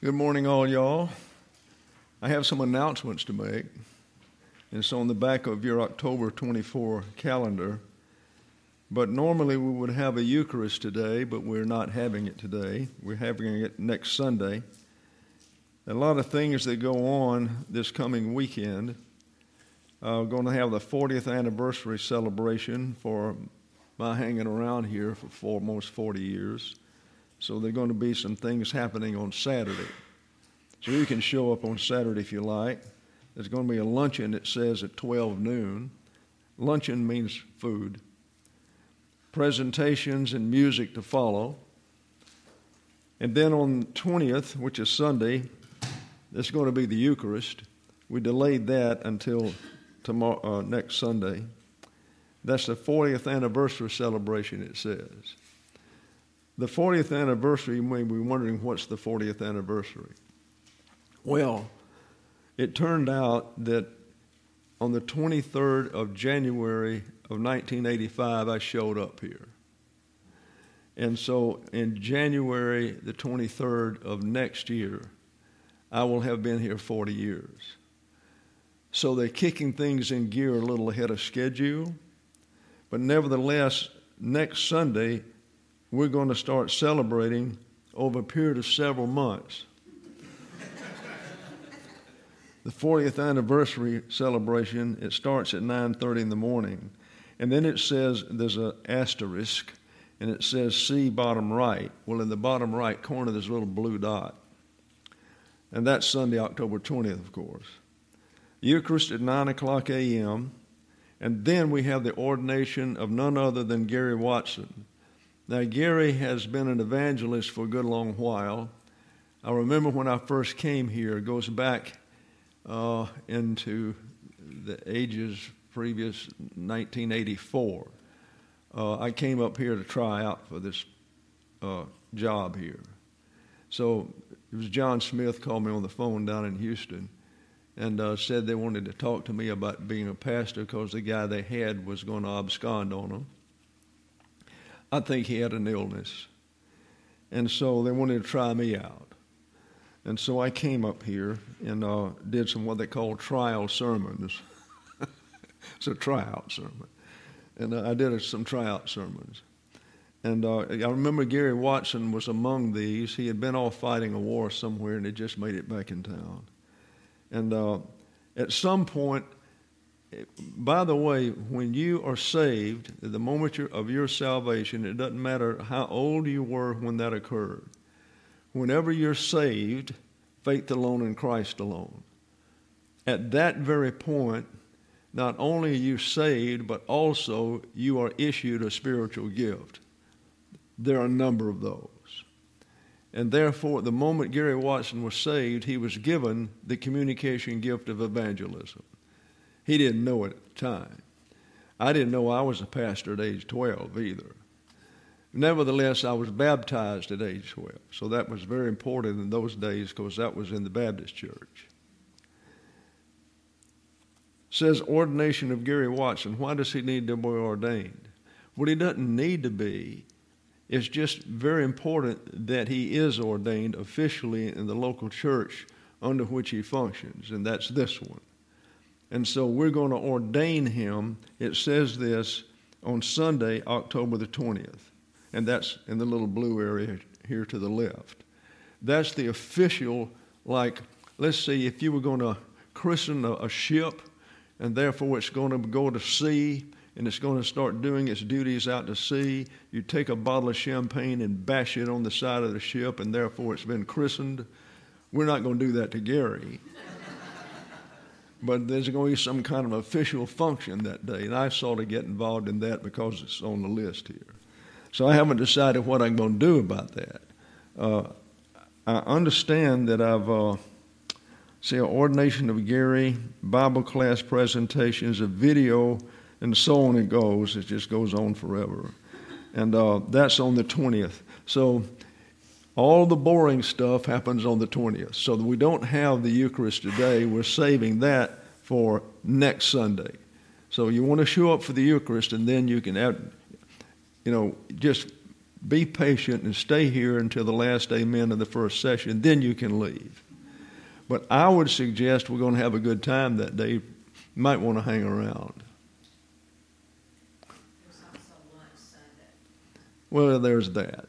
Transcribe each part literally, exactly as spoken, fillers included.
Good morning, all y'all. I have some announcements to make. It's on the back of your October twenty-fourth calendar. But normally we would have a Eucharist today, but we're not having it today. We're having it next Sunday. A lot of things that go on this coming weekend. Uh, we're going to have the fortieth anniversary celebration for my hanging around here for, for almost forty years. So there are going to be some things happening on Saturday. So you can show up on Saturday if you like. There's going to be a luncheon that says at twelve noon. Luncheon means food. Presentations and music to follow. And then on the twentieth, which is Sunday, there's going to be the Eucharist. We delayed that until tomorrow, uh, next Sunday. That's the fortieth anniversary celebration, it says. The fortieth anniversary, you may be wondering, what's the fortieth anniversary? Well, it turned out that on the twenty-third of January of nineteen eighty-five, I showed up here. And so in January the twenty-third of next year, I will have been here forty years. So they're kicking things in gear a little ahead of schedule. But nevertheless, next Sunday, we're going to start celebrating over a period of several months. The fortieth anniversary celebration, it starts at nine thirty in the morning. And then it says, there's an asterisk, and it says C bottom right. Well, in the bottom right corner, there's a little blue dot. And that's Sunday, October twentieth, of course. Eucharist at nine o'clock a.m. And then we have the ordination of none other than Gary Watson. Now, Gary has been an evangelist for a good long while. I remember when I first came here, it goes back uh, into the ages previous nineteen eighty-four. Uh, I came up here to try out for this uh, job here. So it was John Smith called me on the phone down in Houston and uh, said they wanted to talk to me about being a pastor because the guy they had was going to abscond on them. I think he had an illness. And so they wanted to try me out. And so I came up here and uh, did some what they call trial sermons. It's a tryout sermon. And uh, I did some tryout sermons. And uh, I remember Gary Watson was among these. He had been off fighting a war somewhere and had just made it back in town. And uh, at some point, by the way, when you are saved, at the moment of your salvation, it doesn't matter how old you were when that occurred. Whenever you're saved, faith alone in Christ alone. At that very point, not only are you saved, but also you are issued a spiritual gift. There are a number of those. And therefore, the moment Gary Watson was saved, he was given the communication gift of evangelism. He didn't know it at the time. I didn't know I was a pastor at age twelve either. Nevertheless, I was baptized at age twelve. So that was very important in those days because that was in the Baptist church. It says ordination of Gary Watson. Why does he need to be ordained? Well, he doesn't need to be. It's just very important that he is ordained officially in the local church under which he functions, and that's this one. And so we're going to ordain him. It says this on Sunday, October the twentieth. And that's in the little blue area here to the left. That's the official, like, let's see, if you were going to christen a, a ship, and therefore it's going to go to sea, and it's going to start doing its duties out to sea, you take a bottle of champagne and bash it on the side of the ship, and therefore it's been christened. We're not going to do that to Gary. But there's going to be some kind of official function that day, and I sort of get involved in that because it's on the list here. So I haven't decided what I'm going to do about that. Uh, I understand that I've, uh, see, ordination of Gary, Bible class presentations, a video, and so on it goes. It just goes on forever. And uh, that's on the twentieth. So all the boring stuff happens on the twentieth. So that we don't have the Eucharist today. We're saving that for next Sunday. So you want to show up for the Eucharist, and then you can have, you know, just be patient and stay here until the last amen of the first session. Then you can leave. But I would suggest we're going to have a good time that day. You might want to hang around. There's also lunch Sunday. Well, there's that.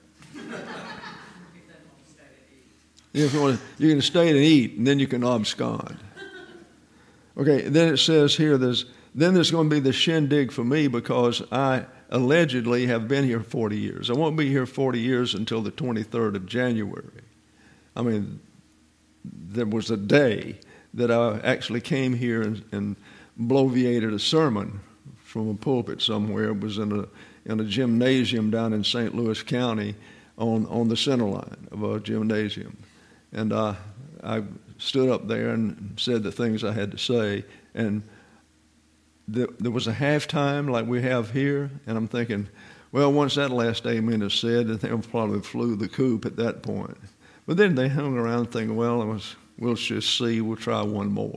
If you, want to, you can stay and eat, and then you can abscond. Okay, then it says here, there's then there's going to be the shindig for me because I allegedly have been here forty years. I won't be here forty years until the twenty-third of January. I mean, there was a day that I actually came here and, and bloviated a sermon from a pulpit somewhere. It was in a in a gymnasium down in Saint Louis County on, on the center line of a gymnasium. And uh, I stood up there and said the things I had to say. And the, there was a halftime like we have here. And I'm thinking, well, once that last amen is said, then they'll probably flew the coop at that point. But then they hung around thinking, well, it was, we'll just see. We'll try one more.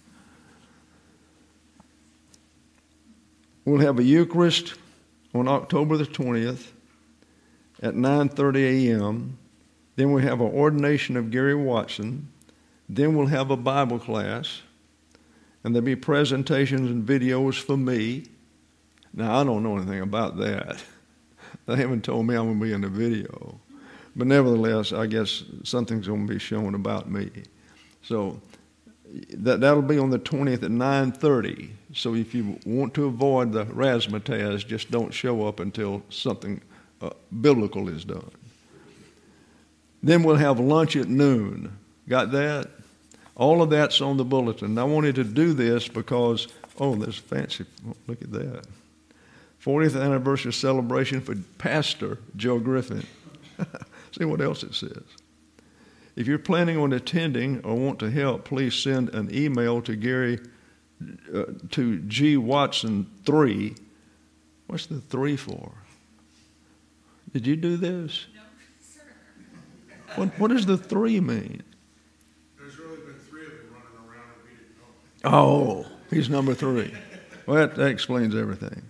We'll have a Eucharist on October the twentieth at nine thirty a.m., Then we have an ordination of Gary Watson. Then we'll have a Bible class. And there'll be presentations and videos for me. Now, I don't know anything about that. They haven't told me I'm going to be in the video. But nevertheless, I guess something's going to be shown about me. So that, that'll be on the twentieth at nine thirty. So if you want to avoid the razzmatazz, just don't show up until something uh, biblical is done. Then we'll have lunch at noon. Got that? All of that's on the bulletin. I wanted to do this because, oh, there's fancy. Look at that. fortieth anniversary celebration for Pastor Joe Griffin. See what else it says. If you're planning on attending or want to help, please send an email to Gary, uh, to G Watson three. What's the three for? Did you do this? No, sir. What, what does the three mean? There's really been three of them running around and we didn't know. Oh, he's number three. Well, that, that explains everything.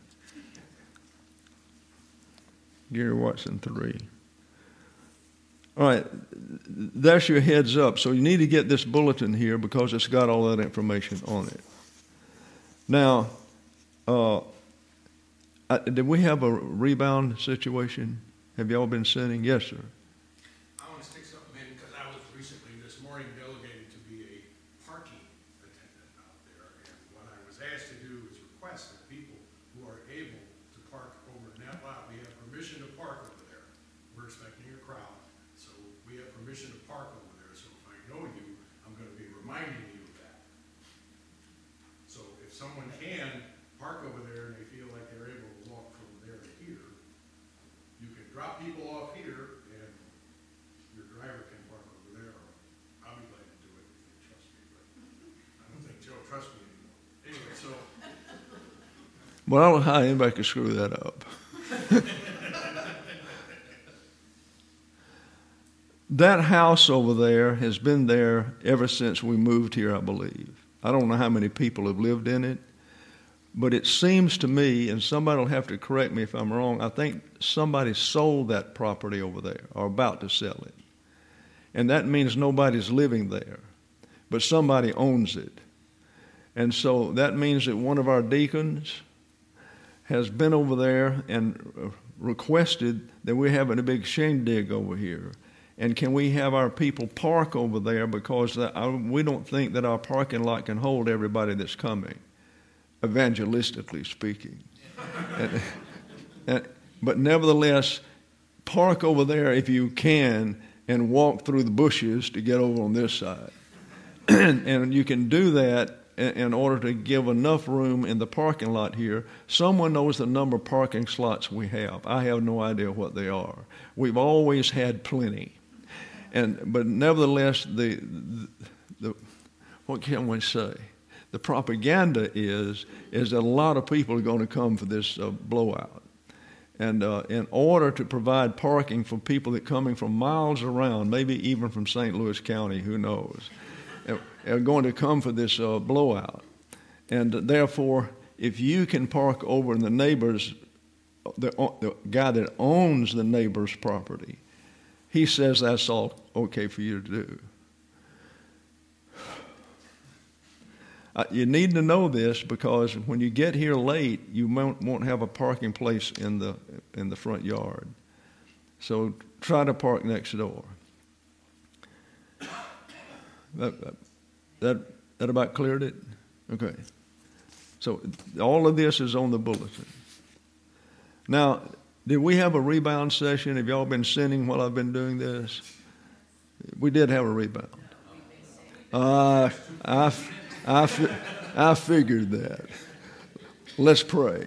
Gary Watson three. All right, that's your heads up. So you need to get this bulletin here because it's got all that information on it. Now, uh, I, did we have a rebound situation? Have y'all been sinning? Yes, sir. I want to stick something in because I was recently this morning delegated to be a parking attendant out there. And what I was asked to do is request that people who are able to park over in that lot, we have permission to park over there. We're expecting a crowd. So we have permission to park over there. So if I know you, I'm going to be reminding you of that. So if someone can park over there and they feel like they're able to walk from there to here, you can drop people off here and your driver can park over there. Or I'll be glad to do it if you trust me, but I don't think Joe trusts me anymore. Anyway, so. Well, I don't know how anybody could screw that up. That house over there has been there ever since we moved here, I believe. I don't know how many people have lived in it, but it seems to me, and somebody will have to correct me if I'm wrong, I think somebody sold that property over there or about to sell it. And that means nobody's living there, but somebody owns it. And so that means that one of our deacons has been over there and requested that we're having a big shindig over here. And can we have our people park over there because we don't think that our parking lot can hold everybody that's coming, evangelistically speaking. and, and, but nevertheless, park over there if you can and walk through the bushes to get over on this side. and, and you can do that in, in order to give enough room in the parking lot here. Someone knows the number of parking slots we have. I have no idea what they are. We've always had plenty. And but nevertheless, the, the, the what can we say? The propaganda is is that a lot of people are going to come for this uh, blowout, and uh, in order to provide parking for people that are coming from miles around, maybe even from Saint Louis County, who knows, are going to come for this uh, blowout, and therefore, if you can park over in the neighbor's the, the guy that owns the neighbor's property, he says that's all okay for you to do. Uh, you need to know this because when you get here late, you won't, won't have a parking place in the in the front yard. So try to park next door. That that that about cleared it? Okay. So all of this is on the bulletin. Now, did we have a rebound session? Have y'all been sinning while I've been doing this? We did have a rebound. Uh, I, I, I figured that. Let's pray.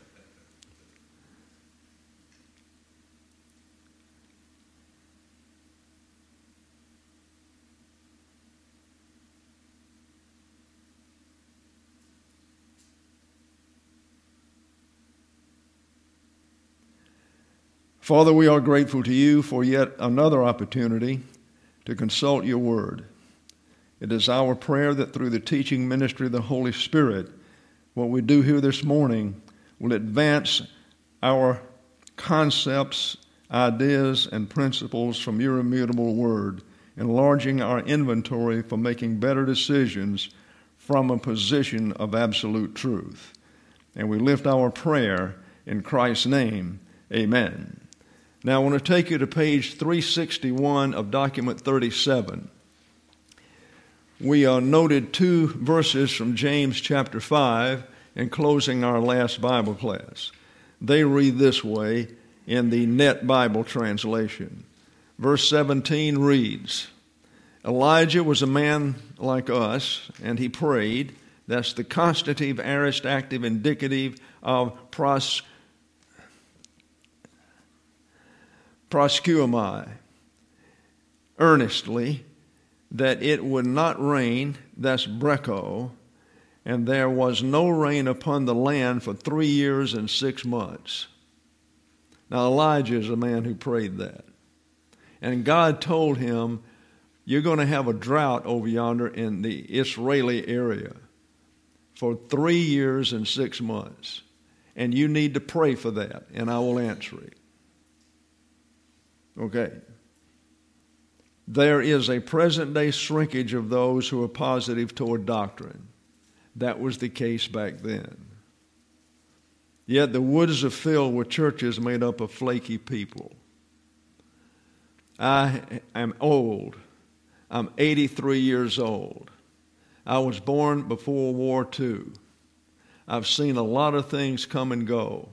Father, we are grateful to you for yet another opportunity to consult your word. It is our prayer that through the teaching ministry of the Holy Spirit, what we do here this morning will advance our concepts, ideas, and principles from your immutable word, enlarging our inventory for making better decisions from a position of absolute truth. And we lift our prayer in Christ's name. Amen. Now, I want to take you to page three sixty-one of document thirty-seven. We uh, noted two verses from James chapter five in closing our last Bible class. They read this way in the Net Bible translation. Verse seventeen reads, Elijah was a man like us, and he prayed. That's the constative, aorist, active, indicative of pros. proscumai, earnestly, that it would not rain, that's brecho, and there was no rain upon the land for three years and six months. Now Elijah is a man who prayed that. And God told him, you're going to have a drought over yonder in the Israeli area for three years and six months. And you need to pray for that, and I will answer it. Okay. There is a present-day shrinkage of those who are positive toward doctrine. That was the case back then. Yet the woods are filled with churches made up of flaky people. I am old. I'm eighty-three years old. I was born before World War Two. I've seen a lot of things come and go.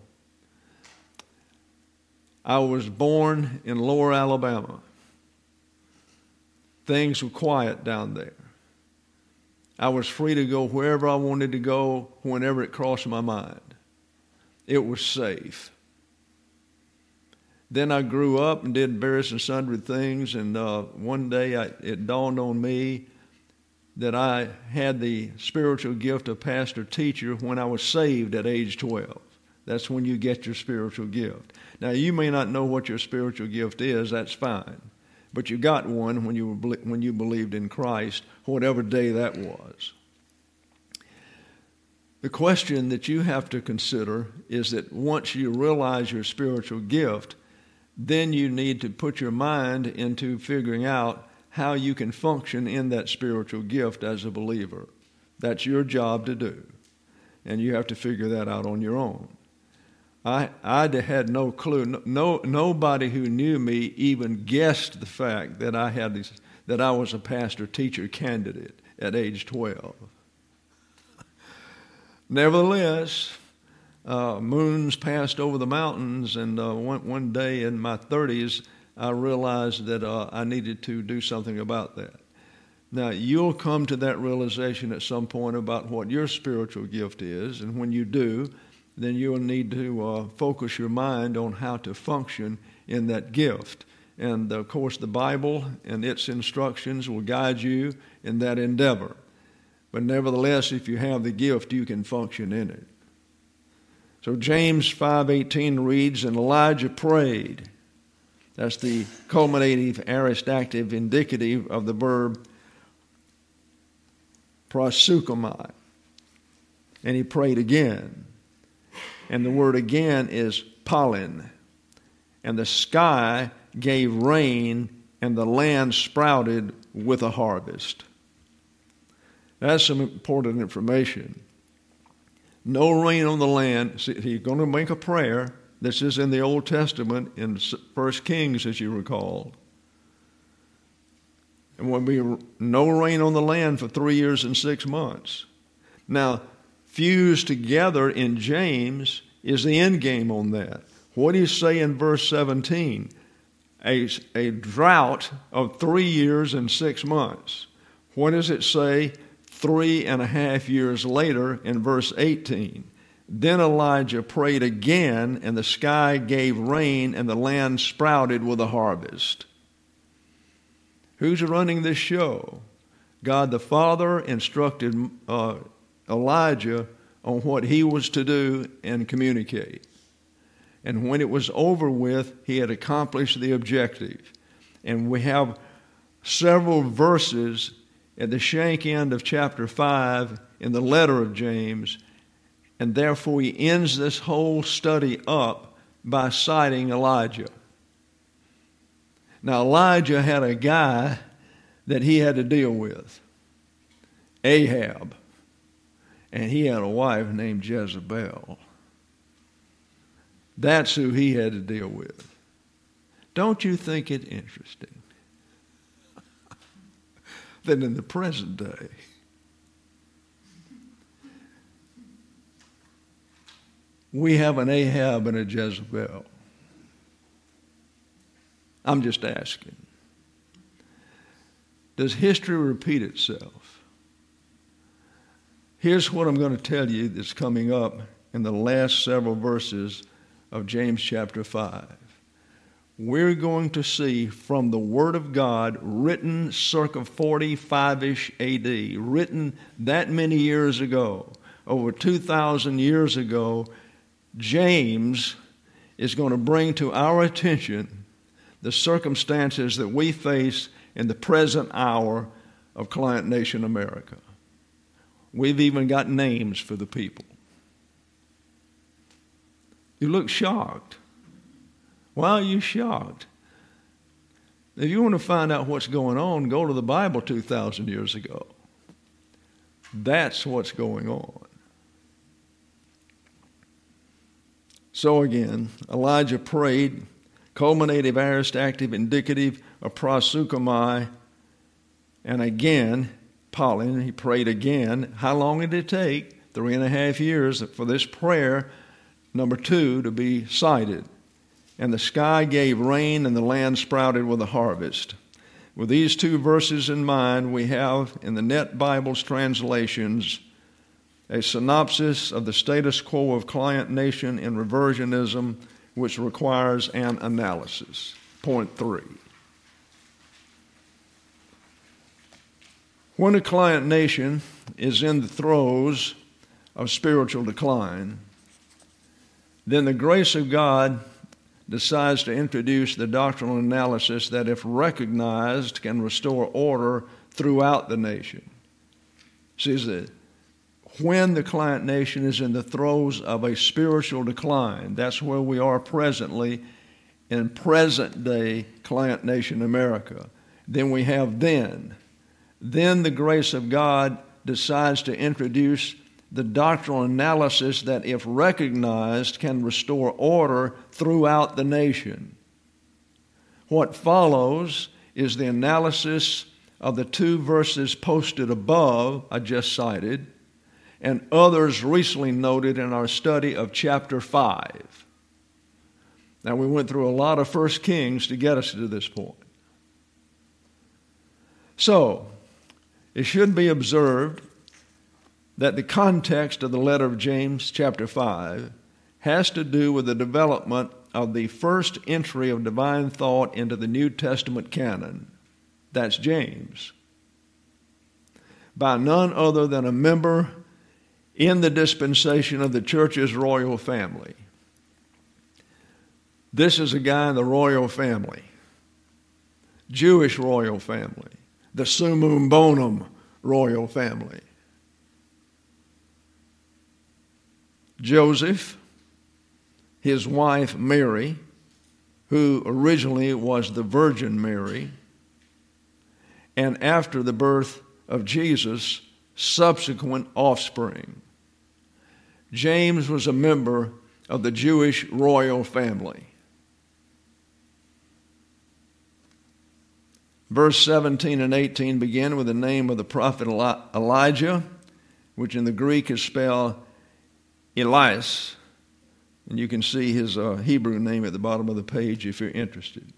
I was born in Lower Alabama. Things were quiet down there. I was free to go wherever I wanted to go, whenever it crossed my mind. It was safe. Then I grew up and did various and sundry things, and uh, one day I, it dawned on me that I had the spiritual gift of pastor-teacher when I was saved at age twelve. That's when you get your spiritual gift. Now, you may not know what your spiritual gift is. That's fine. But you got one when you were, when you believed in Christ, whatever day that was. The question that you have to consider is that once you realize your spiritual gift, then you need to put your mind into figuring out how you can function in that spiritual gift as a believer. That's your job to do. And you have to figure that out on your own. I I had no clue. No, no nobody who knew me even guessed the fact that I had these, that I was a pastor-teacher candidate at age twelve. Nevertheless, uh, moons passed over the mountains, and uh, one one day in my thirties, I realized that uh, I needed to do something about that. Now, you'll come to that realization at some point about what your spiritual gift is, and when you do, then you'll need to uh, focus your mind on how to function in that gift. And, of course, the Bible and its instructions will guide you in that endeavor. But nevertheless, if you have the gift, you can function in it. So James five eighteen reads, and Elijah prayed. That's the culminative, aorist, active, indicative of the verb proseuchomai. And he prayed again. And the word again is pollen, and the sky gave rain, and the land sprouted with a harvest. That's some important information. No rain on the land. See, he's going to make a prayer. This is in the Old Testament in First Kings, as you recall. And will be no rain on the land for three years and six months. Now, fused together in James is the end game on that. What do you say in verse seventeen? A, a drought of three years and six months. What does it say three and a half years later in verse eighteen? Then Elijah prayed again, and the sky gave rain, and the land sprouted with a harvest. Who's running this show? God the Father instructed uh, Elijah on what he was to do and communicate. And when it was over with, he had accomplished the objective. And we have several verses at the shank end of chapter five in the letter of James, and therefore he ends this whole study up by citing Elijah. Now, Elijah had a guy that he had to deal with, Ahab, and he had a wife named Jezebel. That's who he had to deal with. Don't you think it interesting that in the present day, we have an Ahab and a Jezebel? I'm just asking. Does history repeat itself? Here's what I'm going to tell you that's coming up in the last several verses of James chapter five. We're going to see from the Word of God, written circa forty-five-ish A D, written that many years ago, over two thousand years ago, James is going to bring to our attention the circumstances that we face in the present hour of Client Nation America. We've even got names for the people. You look shocked. Why are you shocked? If you want to find out what's going on, go to the Bible two thousand years ago. That's what's going on. So again, Elijah prayed, culminative, aorist, active, indicative of proseuchomai, and again, pollen, he prayed again. How long did it take? Three and a half years for this prayer, number two, to be cited. And the sky gave rain, and the land sprouted with a harvest. With these two verses in mind, we have in the Net Bible's translations a synopsis of the status quo of Client Nation in reversionism, which requires an analysis. Point three. When a Client Nation is in the throes of spiritual decline, then the grace of God decides to introduce the doctrinal analysis that, if recognized, can restore order throughout the nation. See, that when the Client Nation is in the throes of a spiritual decline, that's where we are presently in present-day Client Nation America. Then we have then. Then the grace of God decides to introduce the doctrinal analysis that, if recognized, can restore order throughout the nation. What follows is the analysis of the two verses posted above, I just cited, and others recently noted in our study of chapter five. Now, we went through a lot of First Kings to get us to this point. So, it should be observed that the context of the letter of James chapter five has to do with the development of the first entry of divine thought into the New Testament canon. That's James. By none other than a member in the dispensation of the church's royal family. This is a guy in the royal family, Jewish royal family, the Summum Bonum royal family. Joseph, his wife Mary, who originally was the Virgin Mary, and after the birth of Jesus, subsequent offspring. James was a member of the Jewish royal family. Verse seventeen and eighteen begin with the name of the prophet Elijah, which in the Greek is spelled Elias. And you can see his uh, Hebrew name at the bottom of the page if you're interested.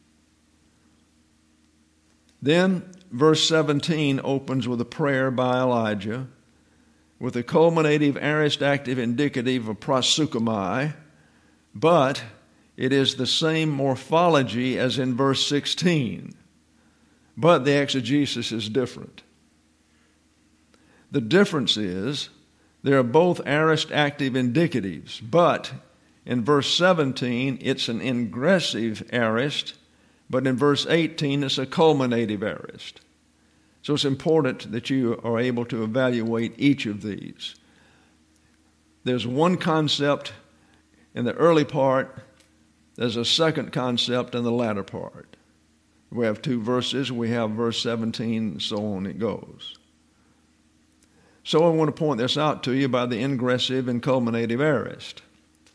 Then verse seventeen opens with a prayer by Elijah, with a culminative, aorist, active, indicative of proseuchomai, but it is the same morphology as in verse sixteen. But the exegesis is different. The difference is they are both aorist, active, indicatives, but in verse seventeen it's an ingressive aorist, but in verse eighteen it's a culminative aorist. So it's important that you are able to evaluate each of these. There's one concept in the early part, there's a second concept in the latter part. We have two verses, we have verse seventeen, and so on it goes. So I want to point this out to you by the ingressive and culminative aorist.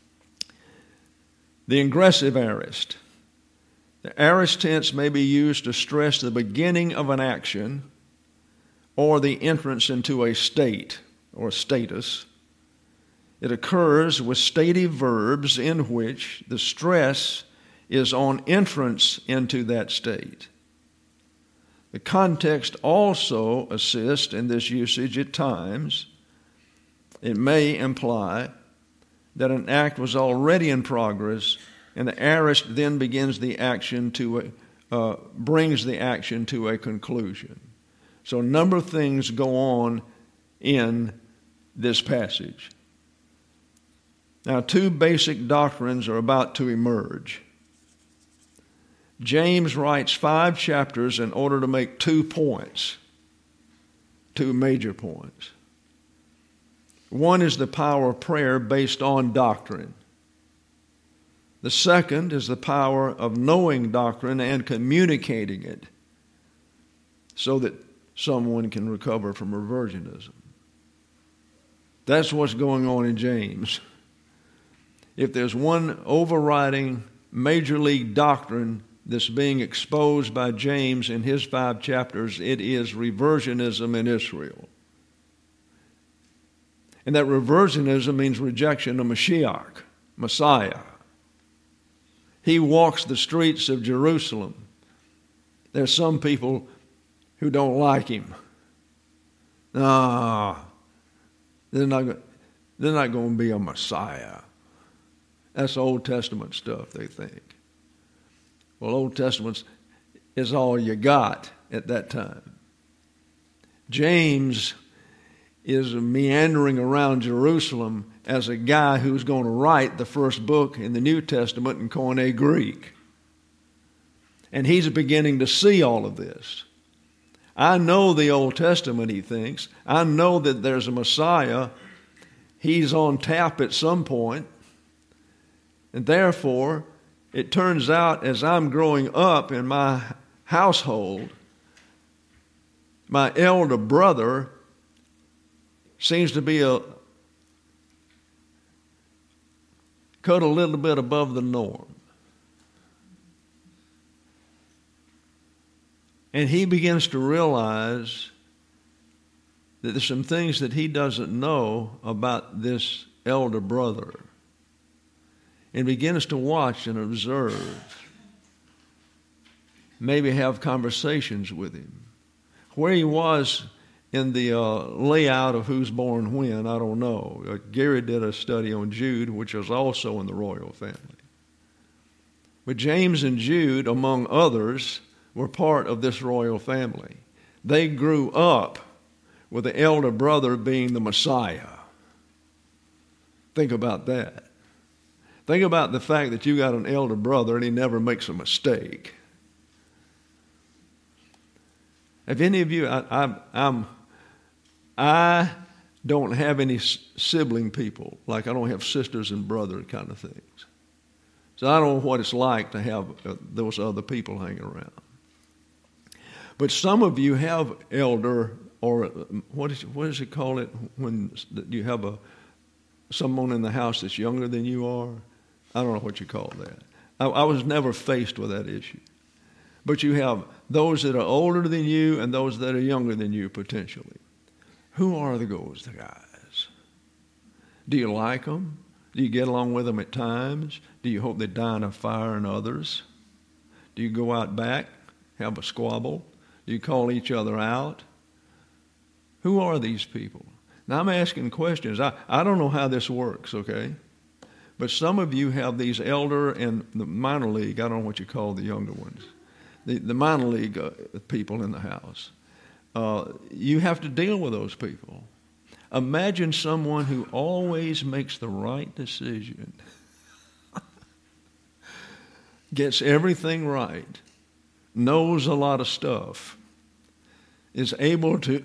The ingressive aorist. The aorist tense may be used to stress the beginning of an action or the entrance into a state or status. It occurs with stative verbs in which the stress is on entrance into that state. The context also assists in this usage at times. It may imply that an act was already in progress, and the aorist then begins the action to a, uh, brings the action to a conclusion. So a number of things go on in this passage. Now, two basic doctrines are about to emerge. James writes five chapters in order to make two points, two major points. One is the power of prayer based on doctrine. The second is the power of knowing doctrine and communicating it so that someone can recover from reversionism. That's what's going on in James. If there's one overriding major league doctrine that's being exposed by James in his five chapters, it is reversionism in Israel. And that reversionism means rejection of Mashiach, Messiah. He walks the streets of Jerusalem. There's some people who don't like him. No, they're not, they're not going to be a Messiah. That's Old Testament stuff, they think. Well, Old Testament is all you got at that time. James is meandering around Jerusalem as a guy who's going to write the first book in the New Testament in Koine Greek. And he's beginning to see all of this. I know the Old Testament, he thinks. I know that there's a Messiah. He's on tap at some point. And therefore, it turns out as I'm growing up in my household, my elder brother seems to be a cut a little bit above the norm. And he begins to realize that there's some things that he doesn't know about this elder brother. And begins to watch and observe. Maybe have conversations with him. Where he was in the uh, layout of who's born when, I don't know. Uh, Gary did a study on Jude, which was also in the royal family. But James and Jude, among others, were part of this royal family. They grew up with the elder brother being the Messiah. Think about that. Think about the fact that you got an elder brother and he never makes a mistake. Have any of you, I, I, I'm, I don't have any sibling people, like I don't have sisters and brothers kind of things. So I don't know what it's like to have uh, those other people hanging around. But some of you have elder, or what is what does it call it when you have a someone in the house that's younger than you are? I don't know what you call that. I, I was never faced with that issue. But you have those that are older than you and those that are younger than you potentially. Who are the those guys? Do you like them? Do you get along with them at times? Do you hope they die in a fire in others? Do you go out back, have a squabble? Do you call each other out? Who are these people? Now, I'm asking questions. I, I don't know how this works, okay? But some of you have these elder and the minor league, I don't know what you call the younger ones, the, the minor league uh, people in the house. Uh, you have to deal with those people. Imagine someone who always makes the right decision, gets everything right, knows a lot of stuff, is able to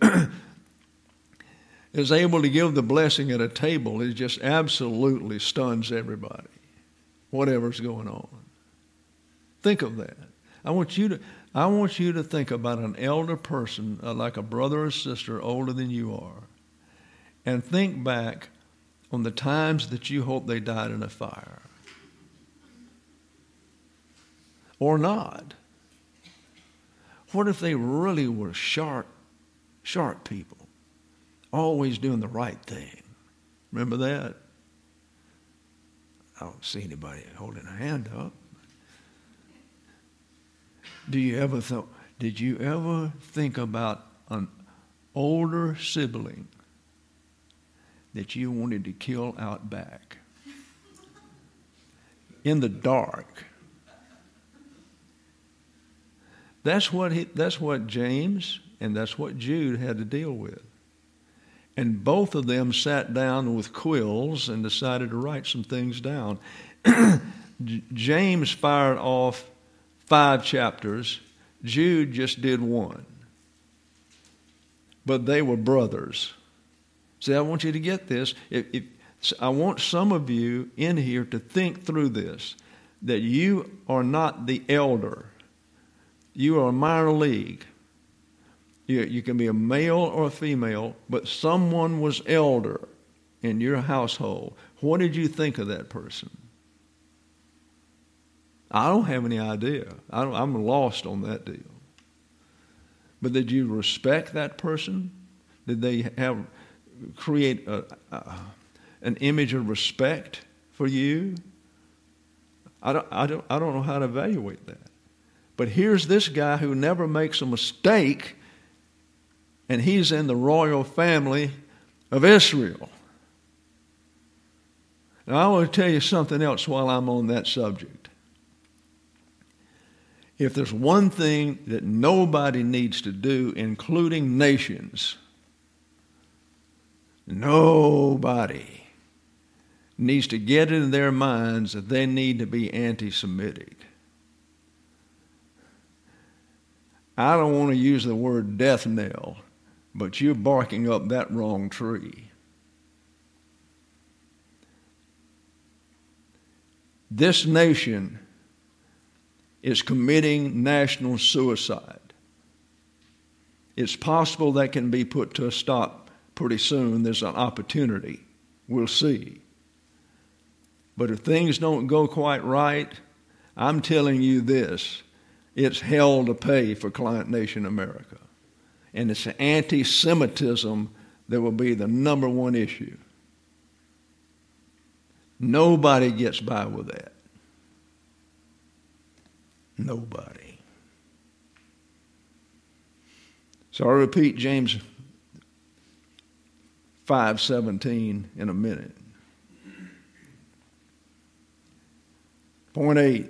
is able to give the blessing at a table. It just absolutely stuns everybody, whatever's going on. Think of that. I want you to I want you to think about an elder person, uh, like a brother or sister older than you are, and think back on the times that you hope they died in a fire. Or not. What if they really were sharp, sharp people, always doing the right thing? Remember that? I don't see anybody holding a hand up. Do you ever th- did you ever think about an older sibling that you wanted to kill out back in the dark? That's what he, that's what James and that's what Jude had to deal with. And both of them sat down with quills and decided to write some things down. James fired off five chapters. Jude just did one. But they were brothers. See, I want you to get this. If, if, I want some of you in here to think through this, that you are not the elder. You are a minor league. You, you can be a male or a female, but someone was elder in your household. What did you think of that person? I don't have any idea. I don't, I'm lost on that deal. But did you respect that person? Did they have create a, a, an image of respect for you? I don't, I don't, I don't know how to evaluate that. But here's this guy who never makes a mistake, and he's in the royal family of Israel. Now, I want to tell you something else while I'm on that subject. If there's one thing that nobody needs to do, including nations, nobody needs to get in their minds that they need to be anti-Semitic. I don't want to use the word death knell, but you're barking up that wrong tree. This nation is committing national suicide. It's possible that can be put to a stop pretty soon. There's an opportunity. We'll see. But if things don't go quite right, I'm telling you this. It's hell to pay for Client Nation America. And it's anti-Semitism that will be the number one issue. Nobody gets by with that. Nobody. So I'll repeat James five seventeen in a minute. Point eight.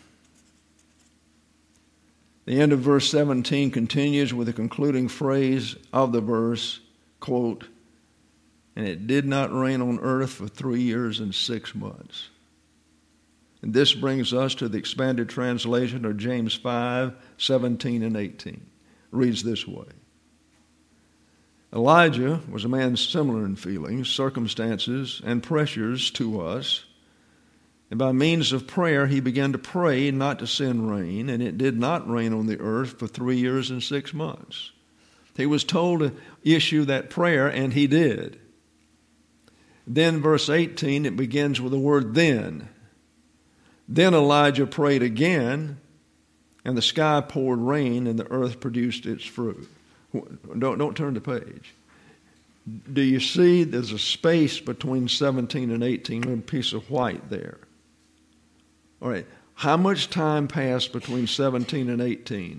The end of verse seventeen continues with the concluding phrase of the verse, quote, "And it did not rain on earth for three years and six months." And this brings us to the expanded translation of James five seventeen and eighteen. It reads this way. Elijah was a man similar in feelings, circumstances, and pressures to us, And by means of prayer, he began to pray not to send rain, and it did not rain on the earth for three years and six months. He was told to issue that prayer, and he did. Then, verse eighteen, it begins with the word then. Then Elijah prayed again, and the sky poured rain, and the earth produced its fruit. Don't, don't turn the page. Do you see there's a space between seventeen and eighteen, a piece of white there? All right. How much time passed between seventeen and eighteen?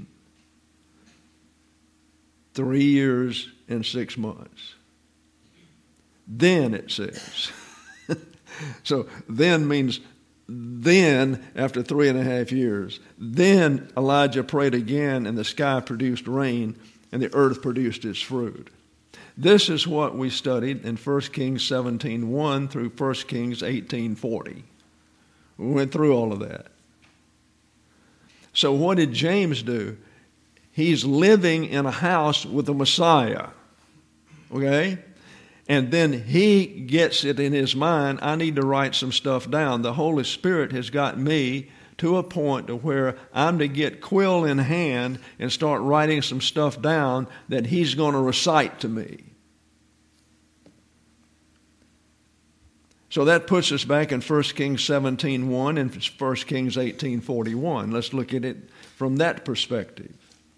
Three years and six months. Then it says. So then means then after three and a half years. Then Elijah prayed again, and the sky produced rain, and the earth produced its fruit. This is what we studied in First Kings seventeen one through First Kings eighteen forty. We went through all of that. So what did James do? He's living in a house with the Messiah. Okay? And then he gets it in his mind, I need to write some stuff down. The Holy Spirit has got me to a point to where I'm to get quill in hand and start writing some stuff down that he's going to recite to me. So that puts us back in First Kings seventeen one and First Kings eighteen forty-one. Let's look at it from that perspective.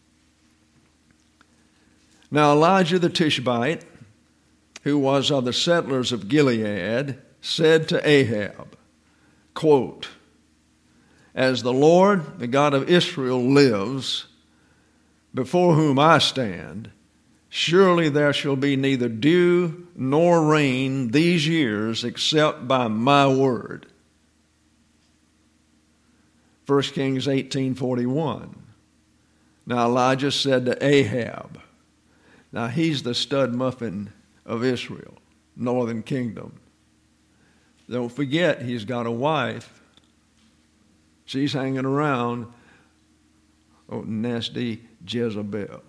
Now Elijah the Tishbite, who was of the settlers of Gilead, said to Ahab, quote, as the Lord, the God of Israel, lives, before whom I stand, surely there shall be neither dew nor rain these years except by my word. First Kings eighteen forty-one. Now Elijah said to Ahab, now he's the stud muffin of Israel, northern kingdom. Don't forget he's got a wife. She's hanging around, oh, nasty Jezebel.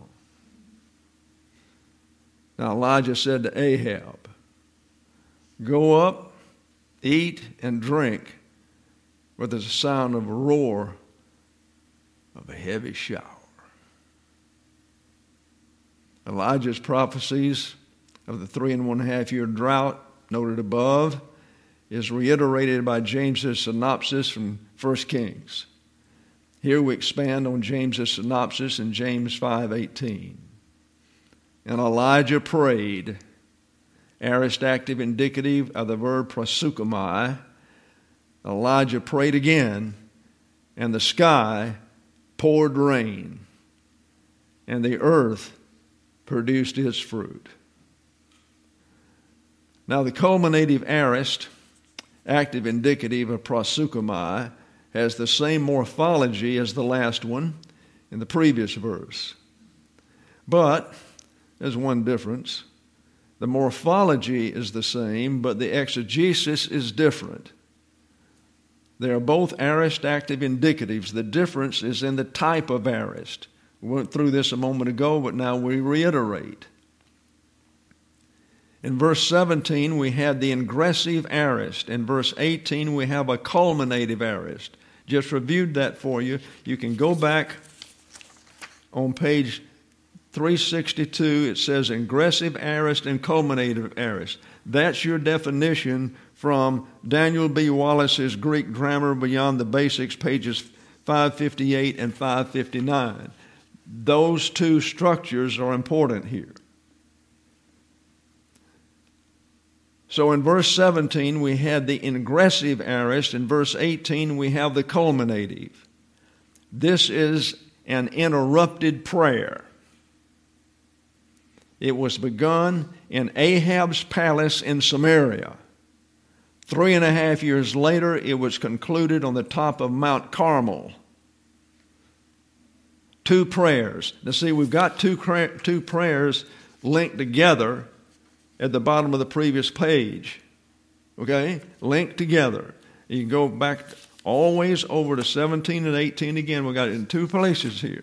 Now Elijah said to Ahab, go up, eat, and drink, for there's a sound of a roar of a heavy shower. Elijah's prophecies of the three and one half year drought noted above is reiterated by James's synopsis from First Kings. Here we expand on James's synopsis in James five eighteen. And Elijah prayed, aorist active indicative of the verb proseuchomai. Elijah prayed again, and the sky poured rain, and the earth produced its fruit. Now the culminative aorist, active indicative of proseuchomai, has the same morphology as the last one in the previous verse. But there's one difference. The morphology is the same, but the exegesis is different. They are both aorist active indicatives. The difference is in the type of aorist. We went through this a moment ago, but now we reiterate. In verse seventeen, we had the ingressive aorist. In verse eighteen, we have a culminative aorist. Just reviewed that for you. You can go back on page three sixty-two. It says ingressive aorist and culminative aorist. That's your definition from Daniel B. Wallace's Greek Grammar Beyond the Basics, pages five fifty-eight and five fifty-nine. Those two structures are important here. So in verse seventeen, we had the ingressive aorist. In verse eighteen, we have the culminative. This is an interrupted prayer. It was begun in Ahab's palace in Samaria. Three and a half years later, it was concluded on the top of Mount Carmel. Two prayers. Now see, we've got two, two prayers linked together at the bottom of the previous page. Okay? Linked together. You can go back always over to seventeen and eighteen again. We've got it in two places here.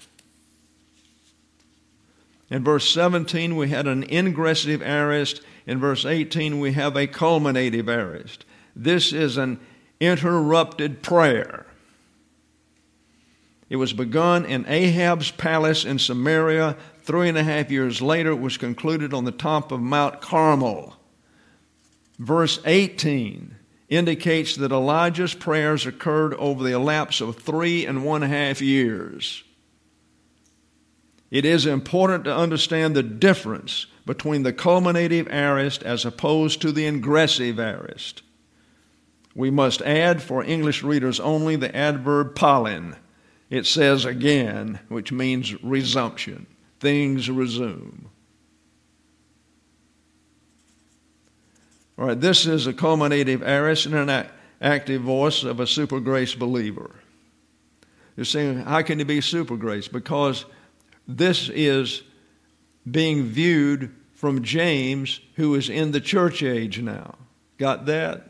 In verse seventeen, we had an ingressive aorist. In verse eighteen, we have a culminative aorist. This is an uninterrupted prayer. It was begun in Ahab's palace in Samaria. Three and a half years later, it was concluded on the top of Mount Carmel. Verse eighteen indicates that Elijah's prayers occurred over the elapse of three and one half years. It is important to understand the difference between the culminative aorist as opposed to the ingressive aorist. We must add, for English readers only, the adverb pollen. It says again, which means resumption. Things resume. All right, this is a culminative aorist and an active voice of a super grace believer. You're saying, how can it be super grace? Because this is being viewed from James, who is in the church age now. Got that?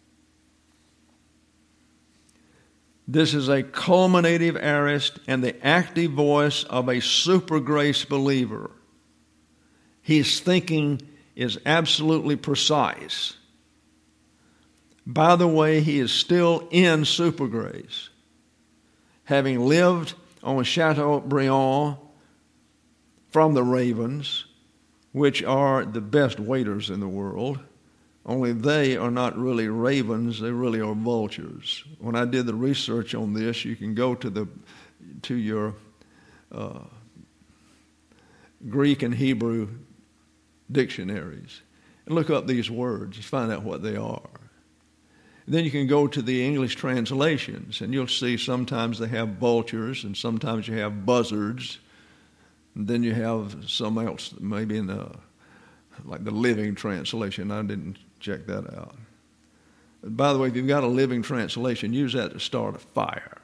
This is a culminative aorist and the active voice of a super grace believer. His thinking is absolutely precise. By the way, he is still in super grace, having lived on Chateaubriand from the ravens, which are the best waiters in the world. Only they are not really ravens, they really are vultures. When I did the research on this, you can go to the to your uh, Greek and Hebrew dictionaries and look up these words and find out what they are. And then you can go to the English translations, and you'll see sometimes they have vultures, and sometimes you have buzzards, and then you have some else, maybe in the like the Living Translation. I didn't check that out. But by the way, if you've got a Living Translation, use that to start a fire.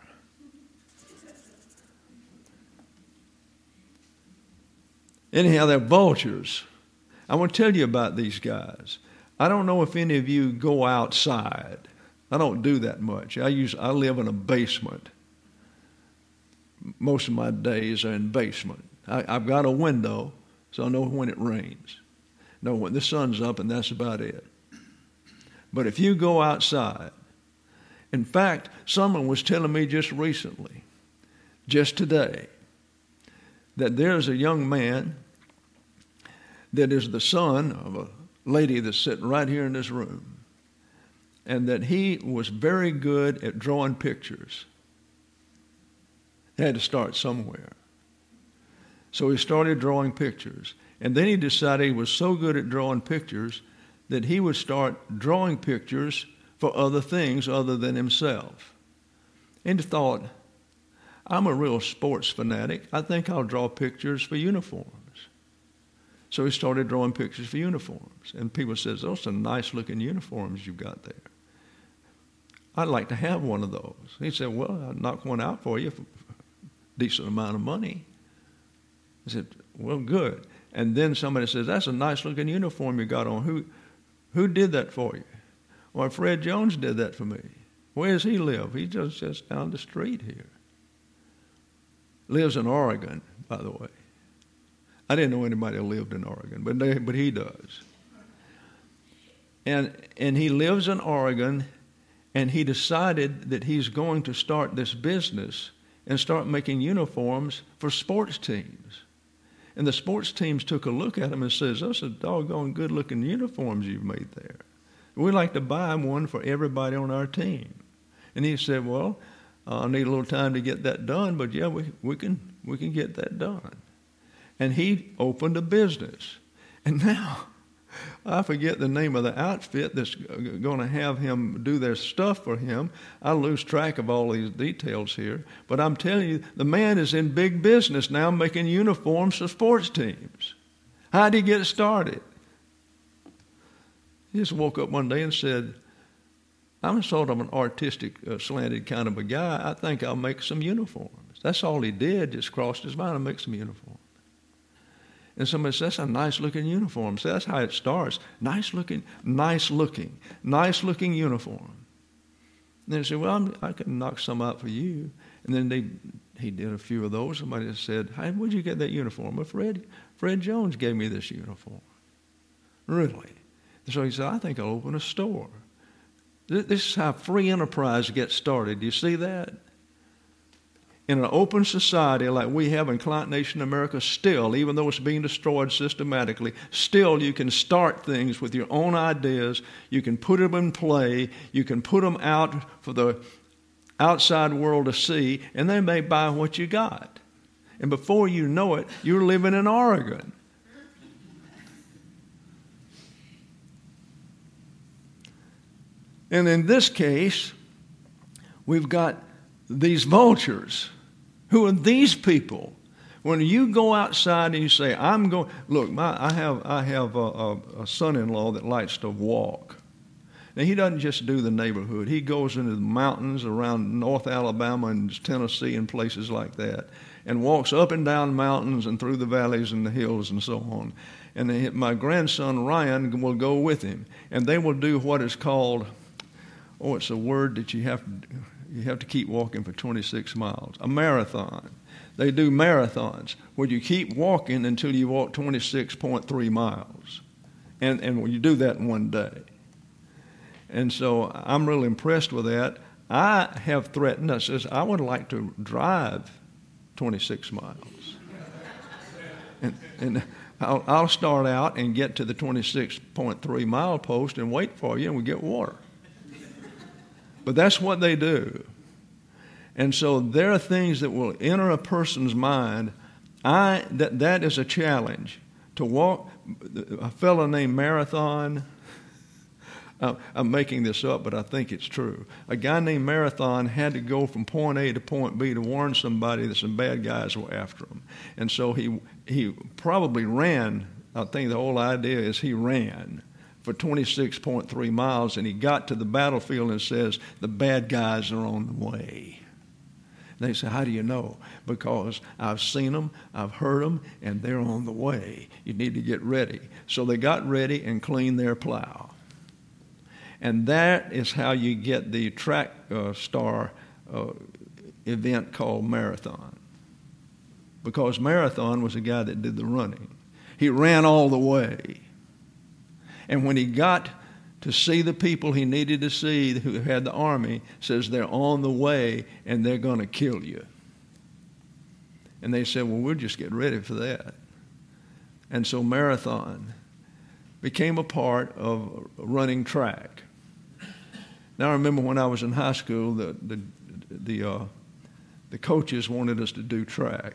Anyhow, they're vultures. I want to tell you about these guys. I don't know if any of you go outside. I don't do that much. I use I live in a basement. Most of my days are in basement. I, I've got a window, so I know when it rains. Know when the sun's up, and that's about it. But if you go outside, in fact, someone was telling me just recently, just today, that there's a young man that is the son of a lady that's sitting right here in this room, and that he was very good at drawing pictures. He had to start somewhere. So he started drawing pictures, and then he decided he was so good at drawing pictures that he would start drawing pictures for other things other than himself. And he thought, I'm a real sports fanatic. I think I'll draw pictures for uniforms. So he started drawing pictures for uniforms. And people said, those are some nice looking uniforms you've got there. I'd like to have one of those. He said, well, I'll knock one out for you for a decent amount of money. I said, well, good. And then somebody says, that's a nice looking uniform you got on. Who who did that for you? Well, Fred Jones did that for me. Where does he live? He just just down the street here. Lives in Oregon, by the way. I didn't know anybody who lived in Oregon, but they, but he does. And and he lives in Oregon, and he decided that he's going to start this business and start making uniforms for sports teams. And the sports teams took a look at him and says, those are doggone good-looking uniforms you've made there. We'd like to buy one for everybody on our team. And he said, well, I'll need a little time to get that done, but yeah, we, we can we can get that done. And he opened a business. And now, I forget the name of the outfit that's going to have him do their stuff for him. I lose track of all these details here. But I'm telling you, the man is in big business now making uniforms for sports teams. How did he get started? He just woke up one day and said, I'm sort of an artistic, uh, slanted kind of a guy. I think I'll make some uniforms. That's all he did, just crossed his mind to make some uniforms. And somebody says, that's a nice-looking uniform. So that's how it starts. Nice-looking, nice-looking, nice-looking uniform. And then he said, well, I'm, I can knock some out for you. And then they, he did a few of those. Somebody said, hey, where'd you get that uniform? Well, Fred, Fred Jones gave me this uniform. Really? So he said, I think I'll open a store. This is how free enterprise gets started. Do you see that? In an open society like we have in Client Nation America, still, even though it's being destroyed systematically, still you can start things with your own ideas. You can put them in play. You can put them out for the outside world to see, and they may buy what you got. And before you know it, you're living in Oregon. And in this case, we've got these vultures. Who are these people? When you go outside and you say, I'm going, look, my, I have, I have a, a, a son-in-law that likes to walk. Now, he doesn't just do the neighborhood. He goes into the mountains around North Alabama and Tennessee and places like that and walks up and down mountains and through the valleys and the hills and so on. And they, my grandson Ryan will go with him, and they will do what is called, oh, it's a word that you have to, you have to keep walking for twenty-six miles, a marathon. They do marathons where you keep walking until you walk twenty-six point three miles. And, and you do that in one day. And so I'm really impressed with that. I have threatened, I says, I would like to drive twenty-six miles. and and I'll, I'll start out and get to the twenty-six point three mile post and wait for you, and we get water. But that's what they do. And so there are things that will enter a person's mind. I that that is a challenge. To walk, a fellow named Marathon, I'm making this up, but I think it's true. A guy named Marathon had to go from point A to point B to warn somebody that some bad guys were after him. And so he he probably ran, I think the whole idea is he ran for twenty-six point three miles, and he got to the battlefield and says, the bad guys are on the way. And they say, how do you know? Because I've seen them, I've heard them, and they're on the way. You need to get ready. So they got ready and cleaned their plow. And that is how you get the track uh, star uh, event called Marathon. Because Marathon was a guy that did the running. He ran all the way. And when he got to see the people he needed to see who had the army, says they're on the way and they're going to kill you. And they said, well, we'll just get ready for that. And so Marathon became a part of running track. Now, I remember when I was in high school, the the the, uh, the coaches wanted us to do track.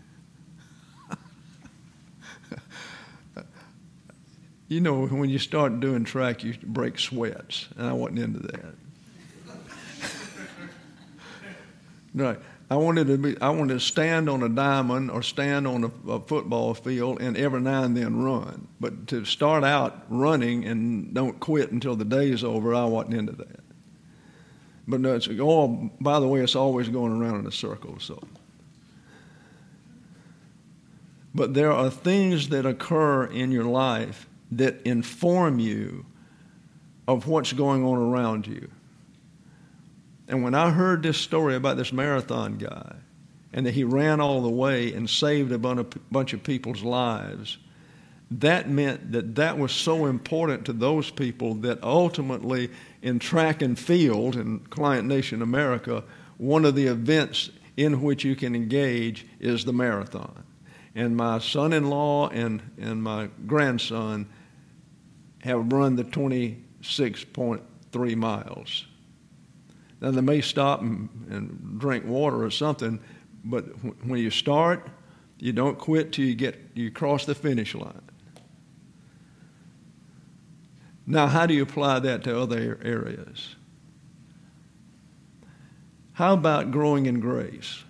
You know, when you start doing track, you break sweats, and I wasn't into that. Right. I wanted to be. I wanted to stand on a diamond or stand on a, a football field and every now and then run. But to start out running and don't quit until the day is over, I wasn't into that. But no, it's all. By the way, it's always going around in a circle. So. But there are things that occur in your life that inform you of what's going on around you. And when I heard this story about this Marathon guy and that he ran all the way and saved a bunch of people's lives, that meant that that was so important to those people that ultimately in track and field in Client Nation America, one of the events in which you can engage is the marathon. And my son-in-law and, and my grandson have run the twenty-six point three miles. Now, they may stop and, and drink water or something, but when you start, you don't quit till you get you cross the finish line. Now, how do you apply that to other areas? How about growing in grace?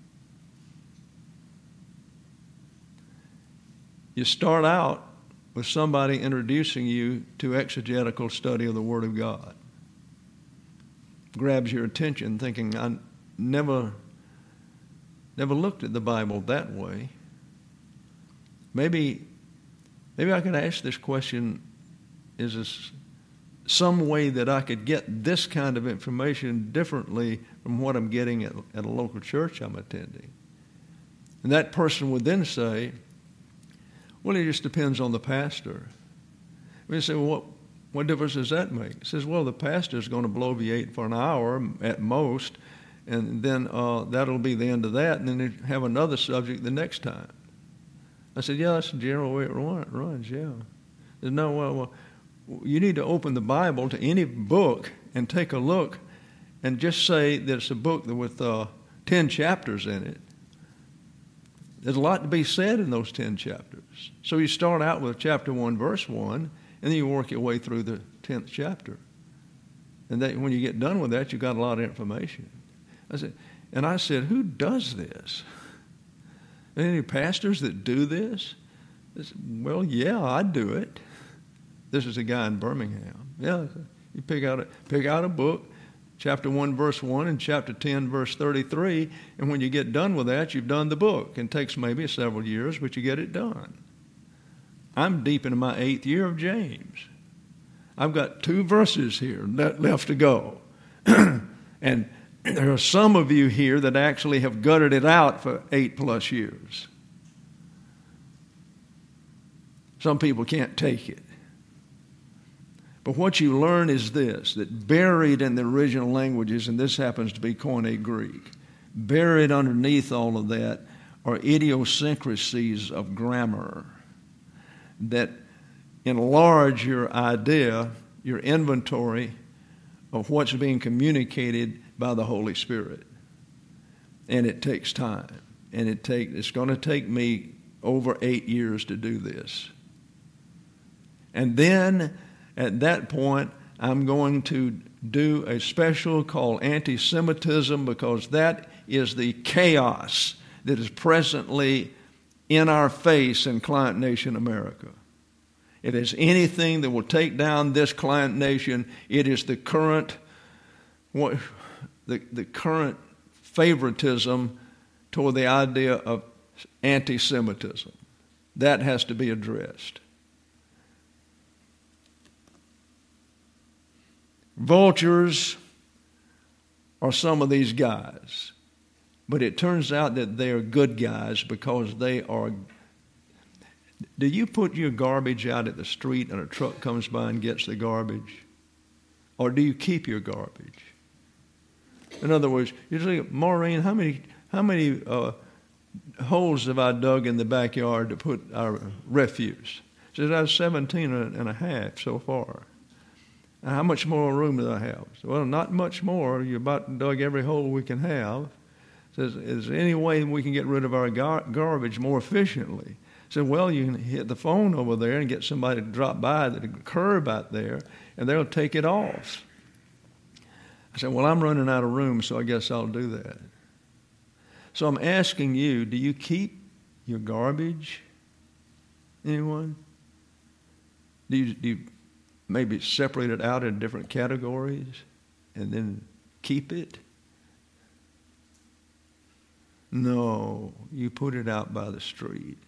You start out with somebody introducing you to exegetical study of the Word of God. Grabs your attention thinking, I never, never looked at the Bible that way. Maybe, maybe I could ask this question, is this some way that I could get this kind of information differently from what I'm getting at, at a local church I'm attending? And that person would then say, well, it just depends on the pastor. We say, well, what, What difference does that make? He says, well, the pastor's going to bloviate for an hour at most, and then uh, that'll be the end of that, and then they have another subject the next time. I said, yeah, that's the general way it runs, yeah. There's no, well, well, you need to open the Bible to any book and take a look and just say that it's a book with uh, ten chapters in it. There's a lot to be said in those ten chapters. So you start out with chapter one, verse one, and then you work your way through the tenth chapter. And that, when you get done with that, you've got a lot of information. I said, and I said, who does this? Any pastors that do this? I said, well, yeah, I do it. This is a guy in Birmingham. Yeah, you pick out a, pick out a book, chapter one, verse one, and chapter ten, verse thirty-three, and when you get done with that, you've done the book. It takes maybe several years, but you get it done. I'm deep into my eighth year of James. I've got two verses here left to go. And there are some of you here that actually have gutted it out for eight plus years. Some people can't take it. But what you learn is this, that buried in the original languages, and this happens to be Koine Greek, buried underneath all of that are idiosyncrasies of grammar that enlarge your idea, your inventory of what's being communicated by the Holy Spirit. And it takes time. And it take, it's going to take me over eight years to do this. And then at that point, I'm going to do a special called anti-Semitism, because that is the chaos that is presently in our face in Client Nation America. If there's anything that will take down this Client Nation, it is the current, what, the, the current favoritism toward the idea of anti-Semitism. That has to be addressed. Vultures are some of these guys, but it turns out that they are good guys because they are. Do you put your garbage out at the street and a truck comes by and gets the garbage? Or do you keep your garbage? In other words, you say, Maureen, how many how many uh, holes have I dug in the backyard to put our refuse? She says, I have seventeen and a half so far. How much more room do I have? So, well, not much more. You about dug every hole we can have. Says, is there any way we can get rid of our gar- garbage more efficiently? Said, well, you can hit the phone over there and get somebody to drop by the curb out there, and they'll take it off. I said, well, I'm running out of room, so I guess I'll do that. So I'm asking you, do you keep your garbage? Anyone? Do you, do you maybe separate it out in different categories and then keep it? No, you put it out by the street.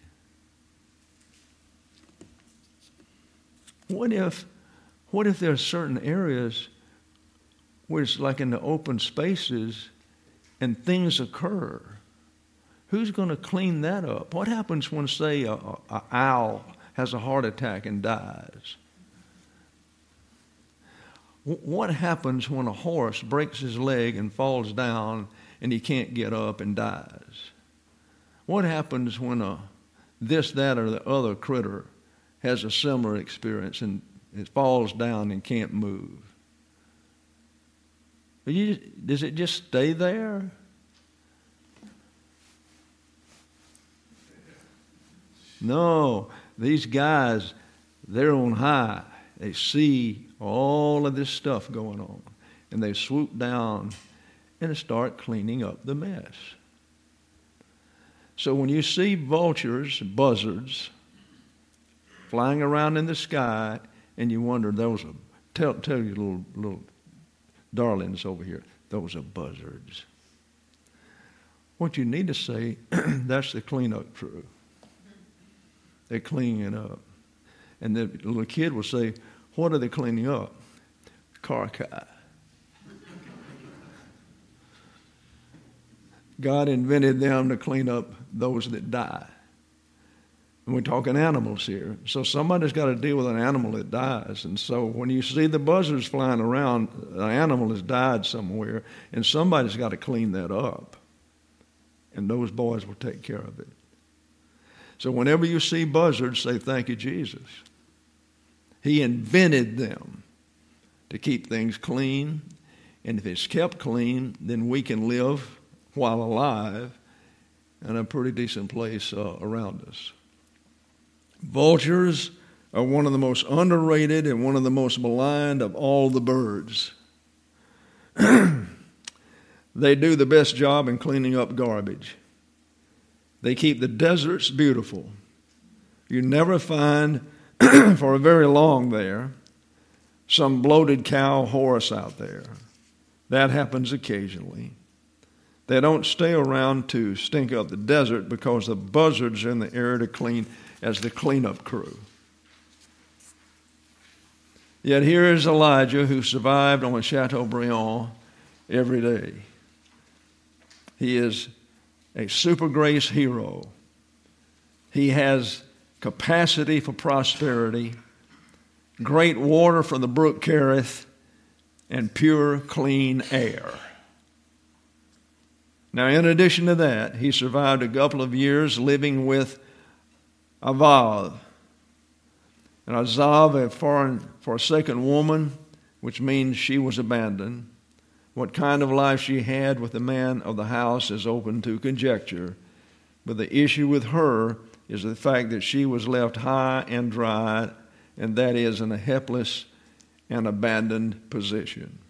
What if, what if there are certain areas where it's like in the open spaces and things occur? Who's going to clean that up? What happens when, say, a, a, a owl has a heart attack and dies? What happens when a horse breaks his leg and falls down and he can't get up and dies? What happens when a this, that, or the other critter has a similar experience and it falls down and can't move? You, does it just stay there? No, these guys, they're on high. They see all of this stuff going on, and they swoop down and start cleaning up the mess. So when you see vultures, buzzards, flying around in the sky, and you wonder, those are, tell, tell your little, little darlings over here, those are buzzards. What you need to say, that's the cleanup crew. They're cleaning it up. And the little kid will say, what are they cleaning up? Carcass. God invented them to clean up those that die. And we're talking animals here. So somebody's got to deal with an animal that dies. And so when you see the buzzards flying around, an animal has died somewhere, and somebody's got to clean that up. And those boys will take care of it. So whenever you see buzzards, say, thank you, Jesus. He invented them to keep things clean. And if it's kept clean, then we can live while alive in a pretty decent place uh, around us. Vultures are one of the most underrated and one of the most maligned of all the birds. They do the best job in cleaning up garbage. They keep the deserts beautiful. You never find, for very long there, some bloated cow horse out there. That happens occasionally. They don't stay around to stink up the desert because the buzzards are in the air to clean as the cleanup crew. Yet here is Elijah, who survived on Chateaubriand every day. He is a super grace hero. He has capacity for prosperity, great water from the brook Kerith, and pure, clean air. Now, in addition to that, he survived a couple of years living with Avav. And Azav, a foreign, forsaken woman, which means she was abandoned. What kind of life she had with the man of the house is open to conjecture. But the issue with her is the fact that she was left high and dry, and that is in a helpless and abandoned position.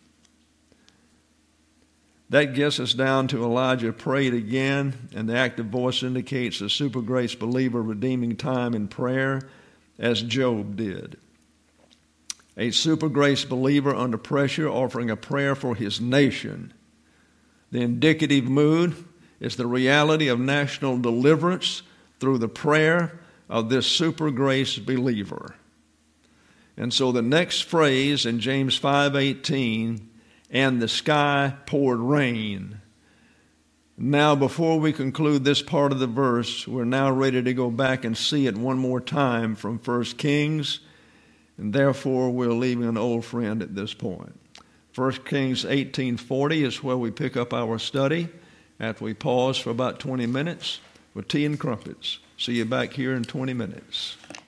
That gets us down to Elijah prayed again, and the active voice indicates a super grace believer redeeming time in prayer, as Job did. A super grace believer under pressure offering a prayer for his nation. The indicative mood is the reality of national deliverance through the prayer of this super grace believer. And so the next phrase in James five eighteen, and the sky poured rain. Now, before we conclude this part of the verse, we're now ready to go back and see it one more time from First Kings, and therefore we're leaving an old friend at this point. First Kings eighteen forty is where we pick up our study after we pause for about twenty minutes with tea and crumpets. See you back here in twenty minutes.